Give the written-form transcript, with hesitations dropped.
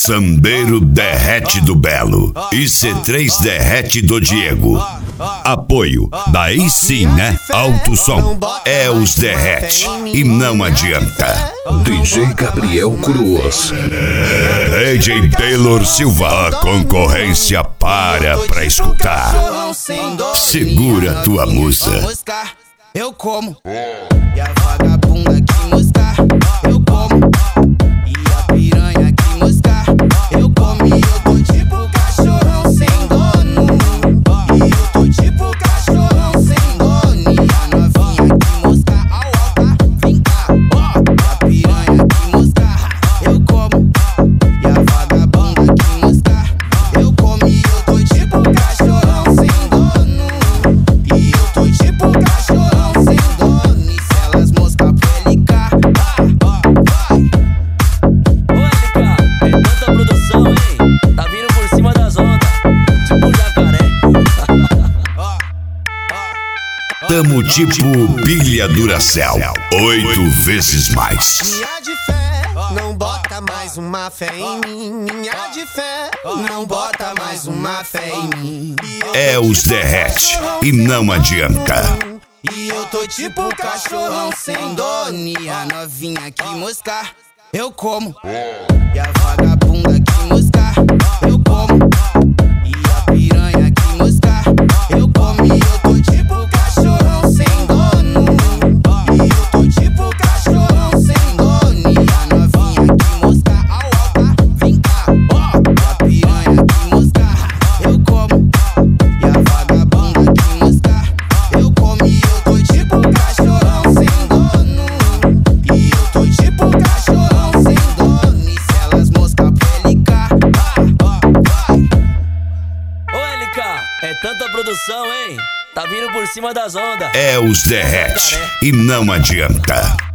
Sambeiro derrete do Belo e C3 derrete do Diego. Apoio, daí sim, né? Alto som, é os derrete e não adianta. DJ Gabriel Cruz. DJ Taylor Silva, a concorrência para pra escutar. Segura tua musa. Eu como. E a vagabunda que moscar, eu como. E a piranha que moscar, eu como. E eu tô tipo cachorrão sem dono. E eu tô tipo cachorrão sem dono. E a novinha que moscar, ao alta, vem cá. E a piranha que moscar, eu como. E a vagabunda que moscar, eu como. E eu tô tipo cachorrão sem dono. E eu tô tipo cachorrão sem dono. E se elas moscar pro LK, Ô LK, é tanta produção, hein? Tá vindo por cima das ondas, tipo jacaré. Tamo tipo pilha Duracell, 8 vezes mais. minha de fé, não bota mais uma fé em mim. Minha de fé, não bota mais uma fé em mim. É os derrete e não adianta. E eu tô tipo cachorrão sem dono. E a novinha que moscar, eu como. E a vagabunda que moscar, eu como. E a piranha que moscar, eu como. E eu tô tipo cachorrão sem dono. E eu tô tipo cachorrão sem dono. E a novinha que moscar, ao alta, vem cá. E a piranha que moscar, eu como. E a vagabunda que moscar, eu como. E eu tô tipo cachorrão sem dono. E eu tô tipo cachorrão sem dono. E se elas moscar pro LK, Ô LK, é tanta produção, hein? Tá vindo por cima das ondas. É os derrete e não adianta.